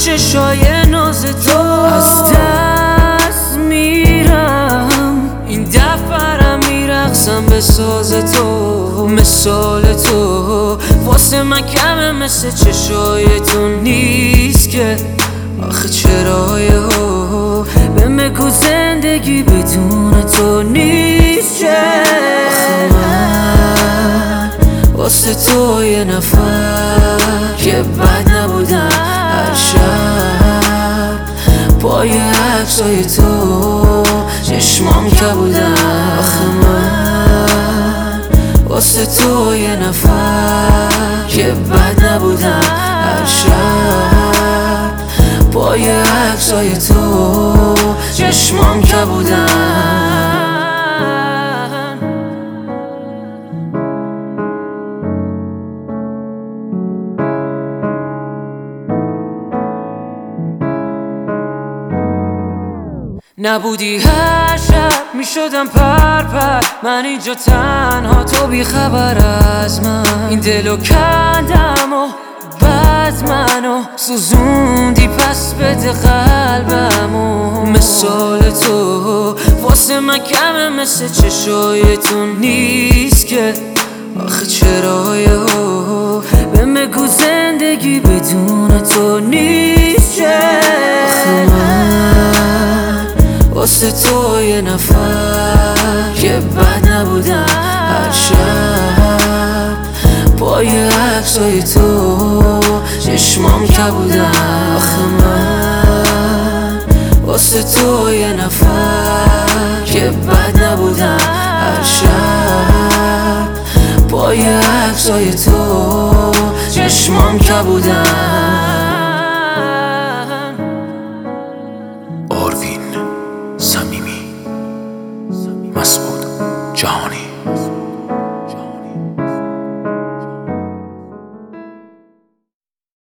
چشای ناز تو از دست میرم، این دفعه میرقصم به ساز تو. مثال تو واسه من کمه، مثل چشای تو نیست که. آخه چرای ها بگو زندگی بدون تو نیست که. آخه من واسه تو یه نفر که بد نبودم، هر شب پای عکسای تو چشمام که بودم. آخه من واسه تو یه نفر که بد نبودم، هر شب پای عکسای تو چشمام که بودن. نبودی هر شب میشدم پر من اینجا تنها، تو بی خبر از من. این دلو کندم و بعد منو سوزوندی، پس بده قلبمو. مثال تو واسه من کمه، مثل چشای تو نیست که. آخه چرای ها بگو زندگی بدون تو نیست که. آخه من واسه تو یه نفر که بد نبودم، هر شب پای عکسای تو چشمام که بودم. آخه من واسه تو یه نفر که بد نبودم، هر شب پای عکسای تو چشمام که بودم.